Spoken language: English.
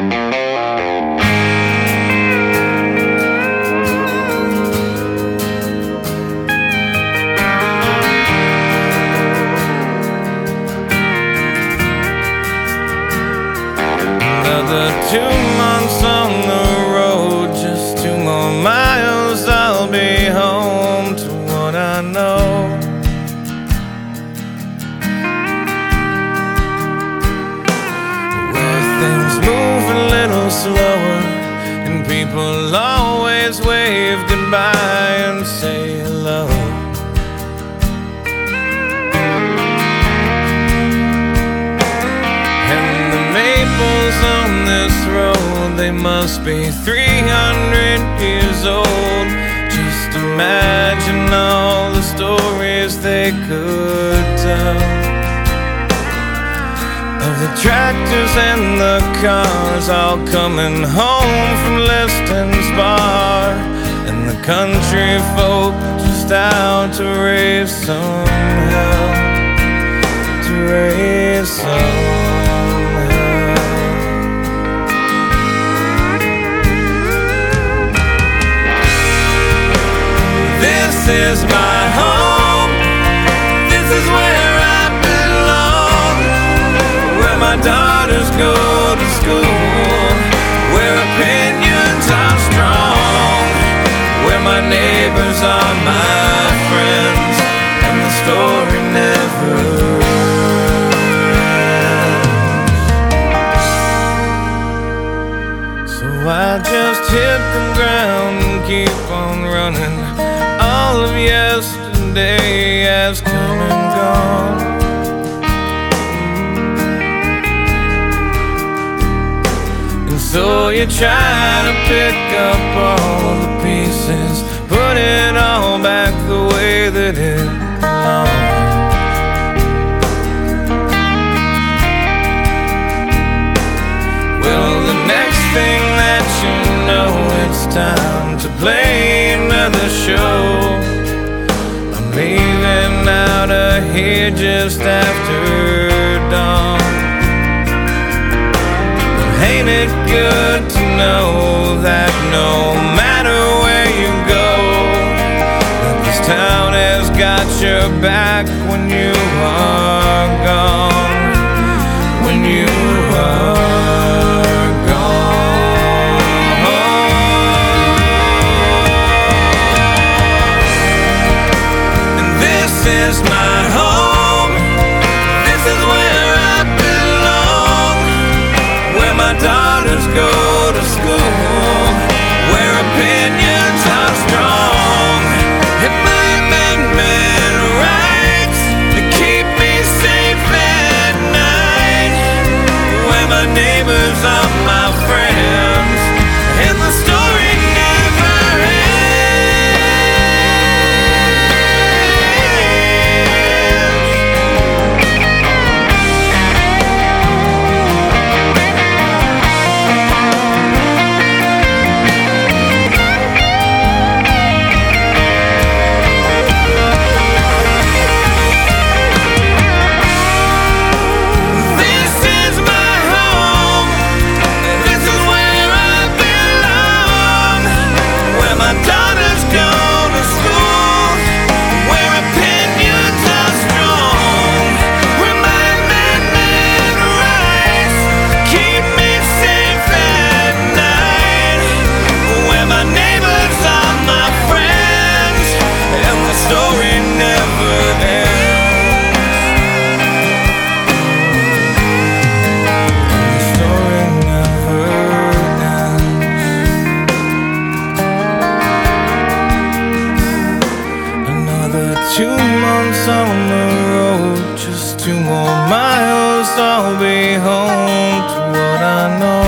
Another 2 months on the road, just 2 more miles, I'll be home to what I know. Where things move a little slower, and people always wave goodbye and say hello. On this road, they must be 300 years old. Just imagine all the stories they could tell, of the tractors and the cars all coming home from Liston's bar, and the country folk just out to raise some hell, to raise some. This is my home, this is where I belong, where my daughters go to school, where opinions are strong, where my neighbors are my friends, and the story never ends. So I just hit the ground and keep on running. All of yesterday has come and gone, and so you try to pick up all the pieces, put it all back the way that it belongs. Well, the next thing that you know, it's time to play another show. Leaving out of here just after dawn. But ain't it good to know that no matter where you go, that this town has got your back when you are gone, when you are This is my home, this is where I belong, where my daughters go to school, where opinions are strong, and my amendment rights to keep me safe at night, where my neighbors are my friends, and the story never ends. On the road, just 2 more miles, I'll be home to what I know.